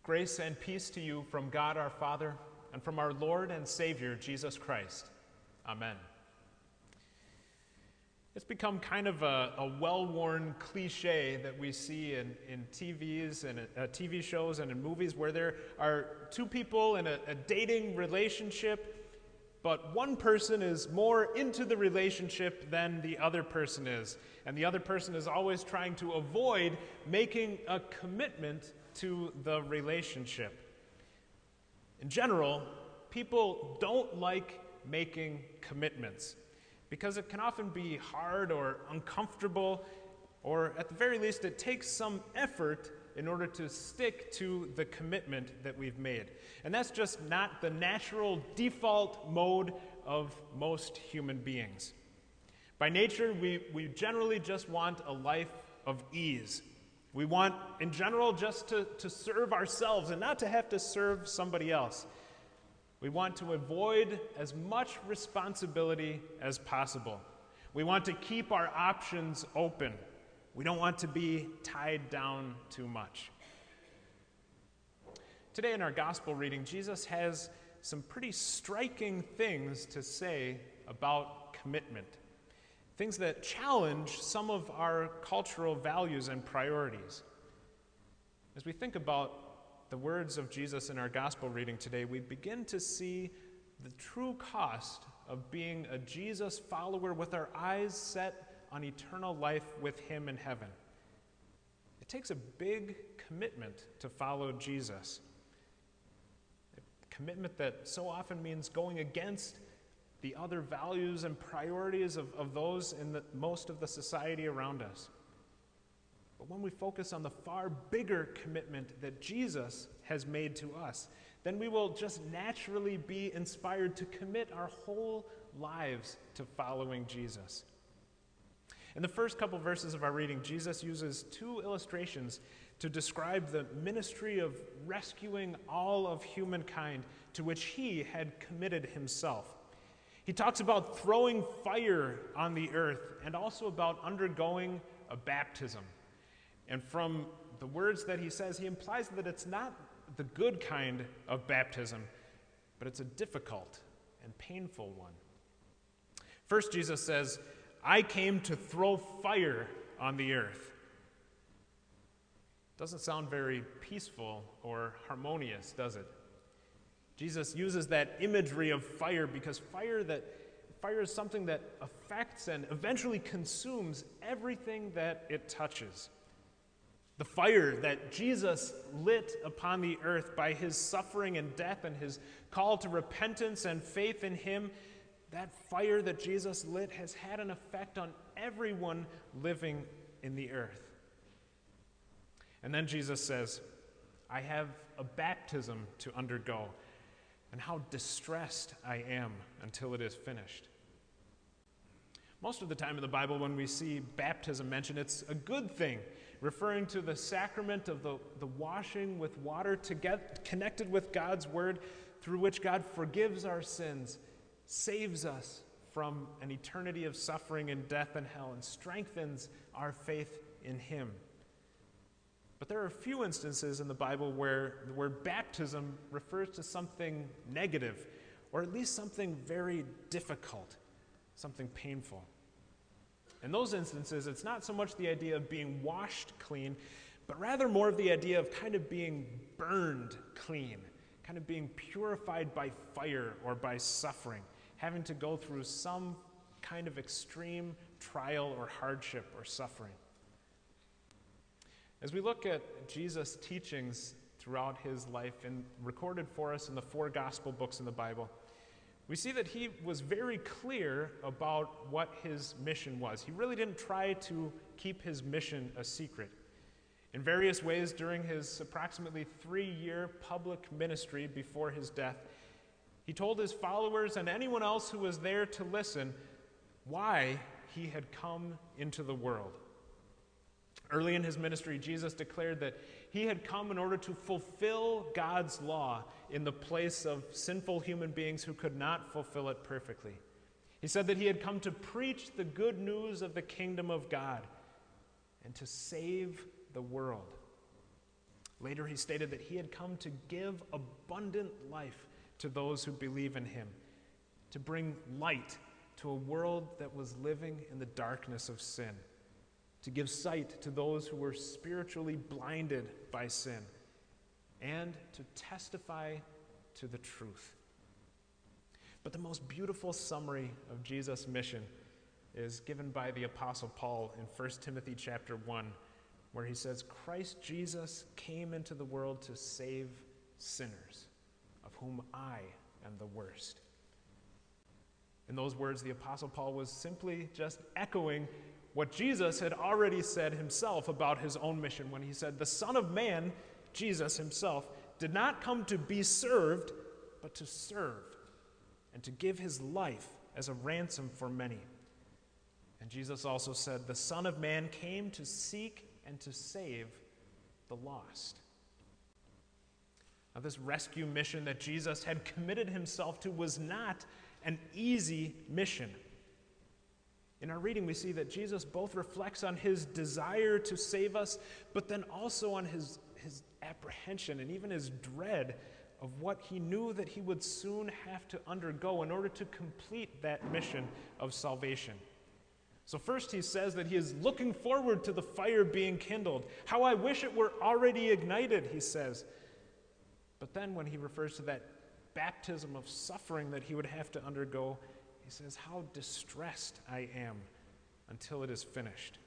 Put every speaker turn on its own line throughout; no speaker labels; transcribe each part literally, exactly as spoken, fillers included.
Grace and peace to you from God our Father and from our Lord and Savior, Jesus Christ. Amen. It's become kind of a, a well-worn cliche that we see in, in T Vs and uh, T V shows and in movies where there are two people in a, a dating relationship, but one person is more into the relationship than the other person is. And the other person is always trying to avoid making a commitment to the relationship. In general, people don't like making commitments because it can often be hard or uncomfortable, or at the very least, it takes some effort in order to stick to the commitment that we've made. And that's just not the natural default mode of most human beings. By nature, we, we generally just want a life of ease. We want, in general, just to, to serve ourselves and not to have to serve somebody else. We want to avoid as much responsibility as possible. We want to keep our options open. We don't want to be tied down too much. Today in our gospel reading, Jesus has some pretty striking things to say about commitment. Things that challenge some of our cultural values and priorities. As we think about the words of Jesus in our gospel reading today, we begin to see the true cost of being a Jesus follower with our eyes set on eternal life with Him in heaven. It takes a big commitment to follow Jesus. A commitment that so often means going against the other values and priorities of, of those in the, most of the society around us. But when we focus on the far bigger commitment that Jesus has made to us, then we will just naturally be inspired to commit our whole lives to following Jesus. In the first couple verses of our reading, Jesus uses two illustrations to describe the ministry of rescuing all of humankind to which He had committed Himself. He talks about throwing fire on the earth and also about undergoing a baptism. And from the words that he says, he implies that it's not the good kind of baptism, but it's a difficult and painful one. First, Jesus says, "I came to throw fire on the earth." Doesn't sound very peaceful or harmonious, does it? Jesus uses that imagery of fire because fire that fire is something that affects and eventually consumes everything that it touches. The fire that Jesus lit upon the earth by His suffering and death and His call to repentance and faith in Him, that fire that Jesus lit has had an effect on everyone living in the earth. And then Jesus says, "I have a baptism to undergo, and how distressed I am until it is finished." Most of the time in the Bible when we see baptism mentioned, it's a good thing, referring to the sacrament of the, the washing with water to get connected with God's word, through which God forgives our sins, saves us from an eternity of suffering and death and hell, and strengthens our faith in Him. But there are a few instances in the Bible where the word baptism refers to something negative, or at least something very difficult, something painful. In those instances, it's not so much the idea of being washed clean, but rather more of the idea of kind of being burned clean, kind of being purified by fire or by suffering, having to go through some kind of extreme trial or hardship or suffering. As we look at Jesus' teachings throughout His life and recorded for us in the four gospel books in the Bible, we see that He was very clear about what His mission was. He really didn't try to keep His mission a secret. In various ways during His approximately three-year public ministry before His death, He told His followers and anyone else who was there to listen why He had come into the world. Early in His ministry, Jesus declared that He had come in order to fulfill God's law in the place of sinful human beings who could not fulfill it perfectly. He said that He had come to preach the good news of the kingdom of God and to save the world. Later, he stated that he had come to give abundant life to those who believe in him, to bring light to a world that was living in the darkness of sin, to give sight to those who were spiritually blinded by sin, and to testify to the truth. But the most beautiful summary of Jesus' mission is given by the Apostle Paul in First Timothy chapter one, where he says, Christ Jesus came into the world to save sinners, of whom I am the worst. In those words, the Apostle Paul was simply just echoing what Jesus had already said himself about his own mission when he said, the Son of Man, Jesus himself, did not come to be served, but to serve, and to give his life as a ransom for many. And Jesus also said, the Son of Man came to seek and to save the lost. Now, this rescue mission that Jesus had committed himself to was not an easy mission. In our reading, we see that Jesus both reflects on his desire to save us, but then also on his, his apprehension and even his dread of what he knew that he would soon have to undergo in order to complete that mission of salvation. So first he says that he is looking forward to the fire being kindled. How I wish it were already ignited, he says. But then when he refers to that baptism of suffering that he would have to undergo, he says, how distressed I am until it is finished.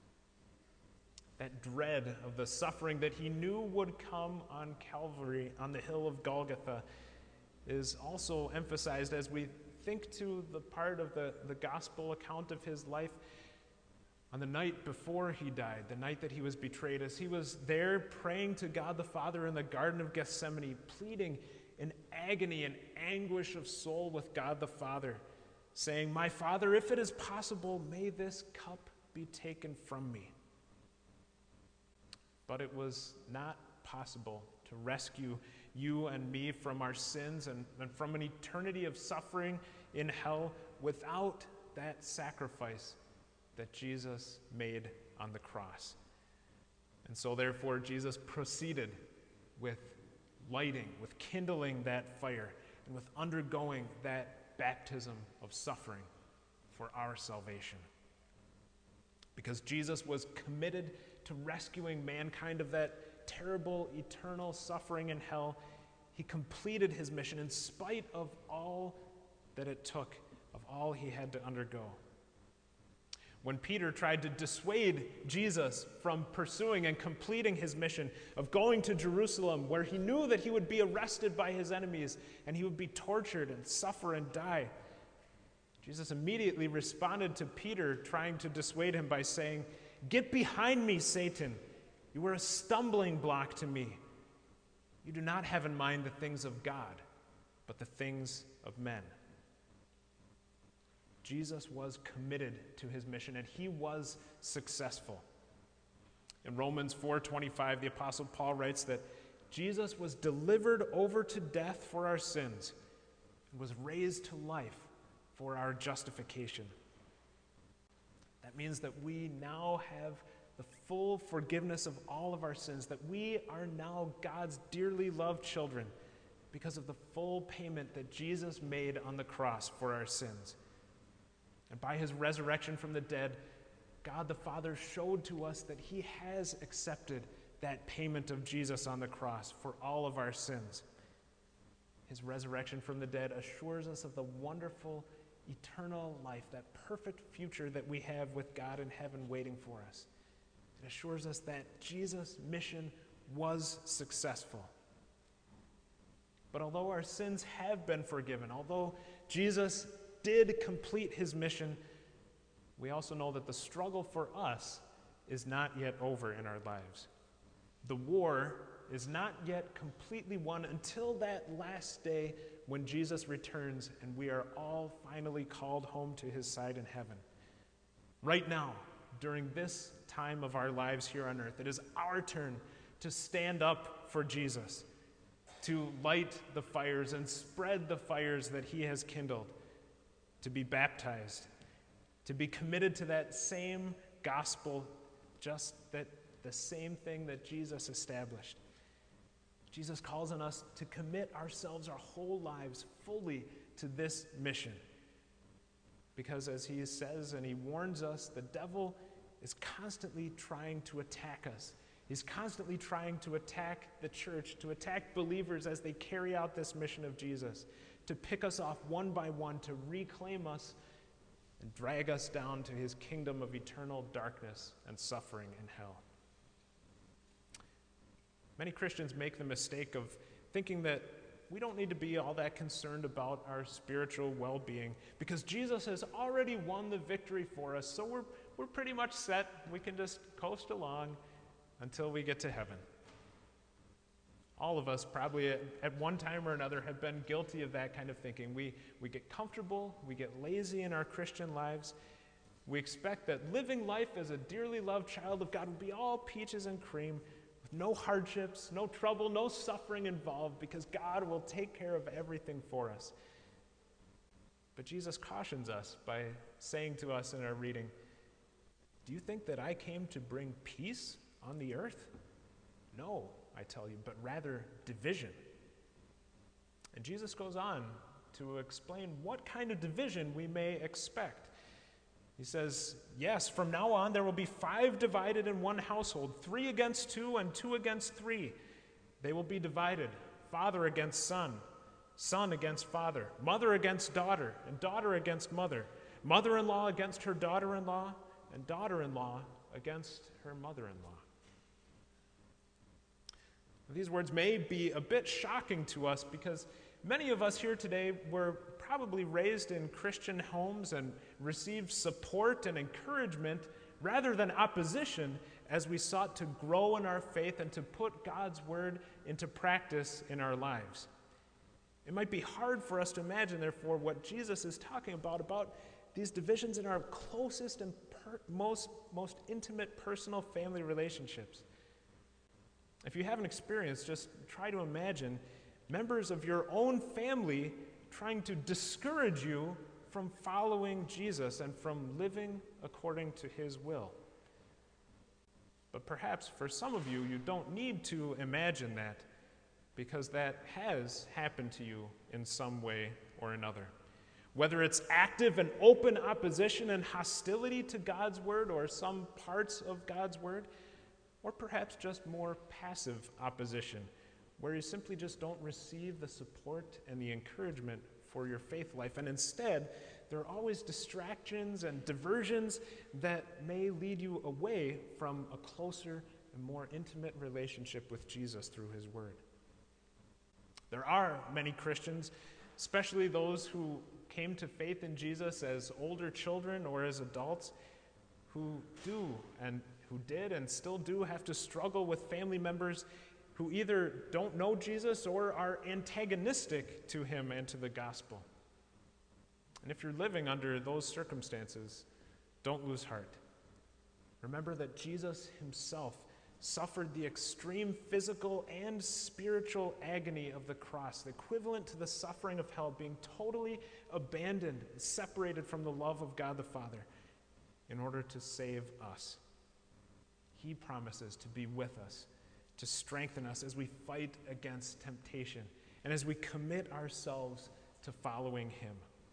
That dread of the suffering that he knew would come on Calvary, on the hill of Golgotha, is also emphasized as we think to the part of the, the gospel account of his life on the night before he died, the night that he was betrayed, as he was there praying to God the Father in the Garden of Gethsemane, pleading in agony and anguish of soul with God the Father, saying, my Father, if it is possible, may this cup be taken from me. But it was not possible to rescue you and me from our sins and, and from an eternity of suffering in hell without that sacrifice that Jesus made on the cross. And so therefore Jesus proceeded with lighting, with kindling that fire, and with undergoing that baptism of suffering for our salvation. Because Jesus was committed to rescuing mankind of that terrible eternal suffering in hell, he completed his mission in spite of all that it took, of all he had to undergo. When Peter tried to dissuade Jesus from pursuing and completing his mission of going to Jerusalem, where he knew that he would be arrested by his enemies and he would be tortured and suffer and die, Jesus immediately responded to Peter trying to dissuade him by saying, "Get behind me, Satan. You are a stumbling block to me. You do not have in mind the things of God, but the things of men." Jesus was committed to his mission, and he was successful. In Romans four twenty-five, the Apostle Paul writes that Jesus was delivered over to death for our sins and was raised to life for our justification. That means that we now have the full forgiveness of all of our sins, that we are now God's dearly loved children because of the full payment that Jesus made on the cross for our sins. And by his resurrection from the dead, God the Father showed to us that he has accepted that payment of Jesus on the cross for all of our sins. His resurrection from the dead assures us of the wonderful eternal life, that perfect future that we have with God in heaven waiting for us. It assures us that Jesus' mission was successful. But although our sins have been forgiven, although Jesus did complete his mission, we also know that the struggle for us is not yet over in our lives. The war is not yet completely won until that last day when Jesus returns and we are all finally called home to his side in heaven. Right now, during this time of our lives here on earth, it is our turn to stand up for Jesus, to light the fires and spread the fires that he has kindled, to be baptized, to be committed to that same gospel, just that the same thing that Jesus established. Jesus calls on us to commit ourselves, our whole lives, fully to this mission. Because as he says and he warns us, the devil is constantly trying to attack us. He's constantly trying to attack the church, to attack believers as they carry out this mission of Jesus, to pick us off one by one, to reclaim us and drag us down to his kingdom of eternal darkness and suffering in hell. Many Christians make the mistake of thinking that we don't need to be all that concerned about our spiritual well-being because Jesus has already won the victory for us, so we're, we're pretty much set. We can just coast along until we get to heaven. All of us probably at, at one time or another have been guilty of that kind of thinking. We, we get comfortable, we get lazy in our Christian lives. We expect that living life as a dearly loved child of God will be all peaches and cream, with no hardships, no trouble, no suffering involved, because God will take care of everything for us. But Jesus cautions us by saying to us in our reading, "Do you think that I came to bring peace on the earth? No, I tell you, but rather division." And Jesus goes on to explain what kind of division we may expect. He says, yes, from now on there will be five divided in one household, three against two and two against three. They will be divided, father against son, son against father, mother against daughter, and daughter against mother, mother-in-law against her daughter-in-law, and daughter-in-law against her mother-in-law. These words may be a bit shocking to us because many of us here today were probably raised in Christian homes and received support and encouragement rather than opposition as we sought to grow in our faith and to put God's word into practice in our lives. It might be hard for us to imagine, therefore, what Jesus is talking about, about these divisions in our closest and per- most, most intimate personal family relationships. If you haven't experienced, just try to imagine members of your own family trying to discourage you from following Jesus and from living according to his will. But perhaps for some of you, you don't need to imagine that because that has happened to you in some way or another. Whether it's active and open opposition and hostility to God's word or some parts of God's word, or perhaps just more passive opposition, where you simply just don't receive the support and the encouragement for your faith life. And instead, there are always distractions and diversions that may lead you away from a closer and more intimate relationship with Jesus through his word. There are many Christians, especially those who came to faith in Jesus as older children or as adults, who do and who did and still do have to struggle with family members who either don't know Jesus or are antagonistic to him and to the gospel. And if you're living under those circumstances, don't lose heart. Remember that Jesus himself suffered the extreme physical and spiritual agony of the cross, equivalent to the suffering of hell, being totally abandoned, separated from the love of God the Father, in order to save us. He promises to be with us, to strengthen us as we fight against temptation and as we commit ourselves to following him.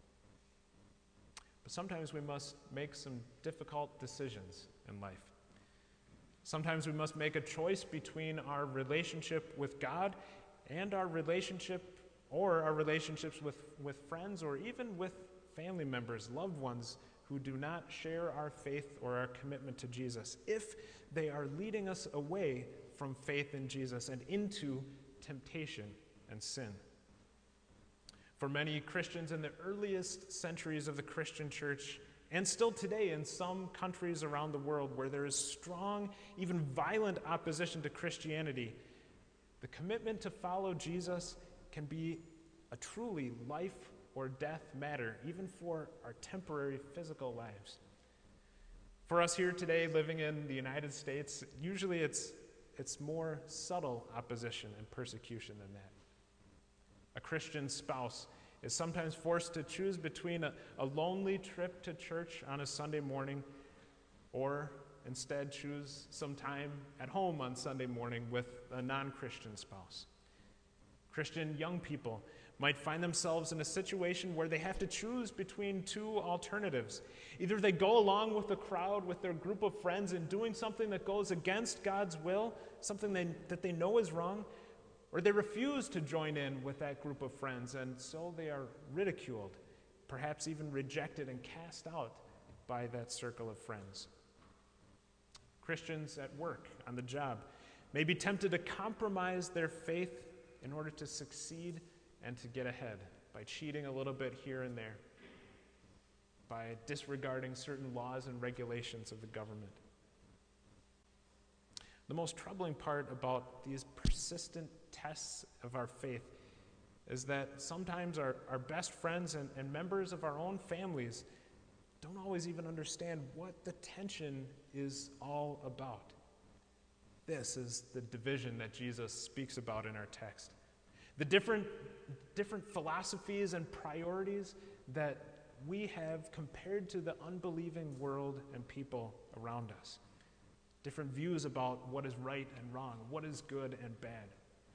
But sometimes we must make some difficult decisions in life. Sometimes we must make a choice between our relationship with God and our relationship or our relationships with, with friends or even with family members, loved ones who do not share our faith or our commitment to Jesus, if they are leading us away from faith in Jesus and into temptation and sin. For many Christians in the earliest centuries of the Christian church, and still today in some countries around the world where there is strong, even violent opposition to Christianity, the commitment to follow Jesus can be a truly life or death matter, even for our temporary physical lives. For us here today living in the United States, usually it's, it's more subtle opposition and persecution than that. A Christian spouse is sometimes forced to choose between a, a lonely trip to church on a Sunday morning or instead choose some time at home on Sunday morning with a non-Christian spouse. Christian young people might find themselves in a situation where they have to choose between two alternatives. Either they go along with the crowd, with their group of friends, in doing something that goes against God's will, something they, that they know is wrong, or they refuse to join in with that group of friends, and so they are ridiculed, perhaps even rejected and cast out by that circle of friends. Christians at work, on the job, may be tempted to compromise their faith in order to succeed and to get ahead by cheating a little bit here and there, by disregarding certain laws and regulations of the government. The most troubling part about these persistent tests of our faith is that sometimes our, our best friends and, and members of our own families don't always even understand what the tension is all about. This is the division that Jesus speaks about in our text. The different, different philosophies and priorities that we have compared to the unbelieving world and people around us. Different views about what is right and wrong, what is good and bad.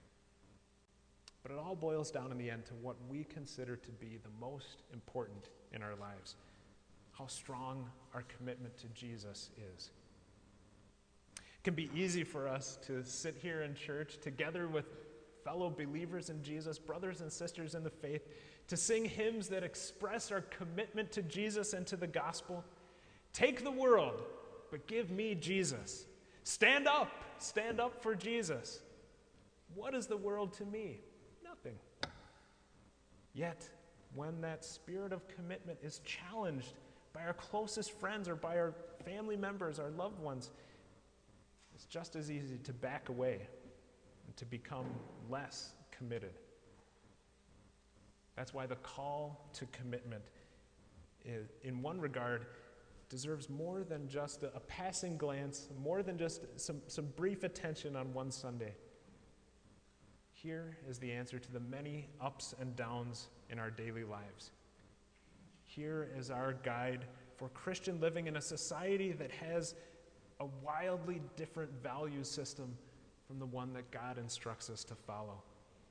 But it all boils down in the end to what we consider to be the most important in our lives, how strong our commitment to Jesus is. It can be easy for us to sit here in church together with fellow believers in Jesus, brothers and sisters in the faith, to sing hymns that express our commitment to Jesus and to the gospel. Take the world, but give me Jesus. Stand up, stand up for Jesus. What is the world to me? Nothing. Yet, when that spirit of commitment is challenged by our closest friends or by our family members, our loved ones, it's just as easy to back away and to become less committed. That's why the call to commitment, is, in one regard, deserves more than just a, a passing glance, more than just some, some brief attention on one Sunday. Here is the answer to the many ups and downs in our daily lives. Here is our guide for Christian living in a society that has a wildly different value system from the one that God instructs us to follow.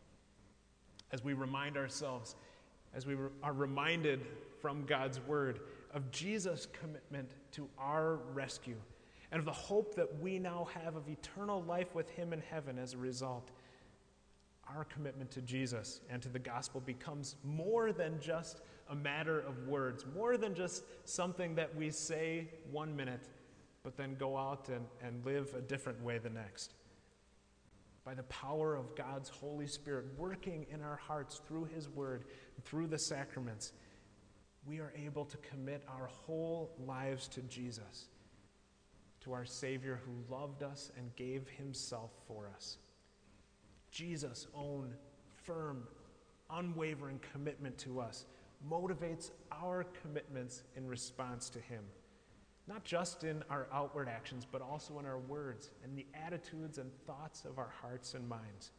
As we remind ourselves, as we are reminded from God's word of Jesus' commitment to our rescue and of the hope that we now have of eternal life with him in heaven as a result, our commitment to Jesus and to the gospel becomes more than just a matter of words, more than just something that we say one minute, but then go out and, and live a different way the next. By the power of God's Holy Spirit working in our hearts through his word, through the sacraments, we are able to commit our whole lives to Jesus, to our Savior who loved us and gave himself for us. Jesus' own firm, unwavering commitment to us motivates our commitments in response to him, not just in our outward actions, but also in our words and the attitudes and thoughts of our hearts and minds.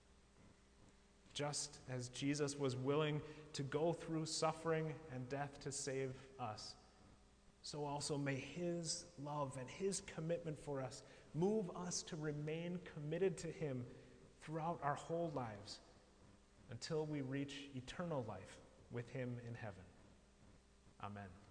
Just as Jesus was willing to go through suffering and death to save us, so also may his love and his commitment for us move us to remain committed to him throughout our whole lives until we reach eternal life with him in heaven. Amen.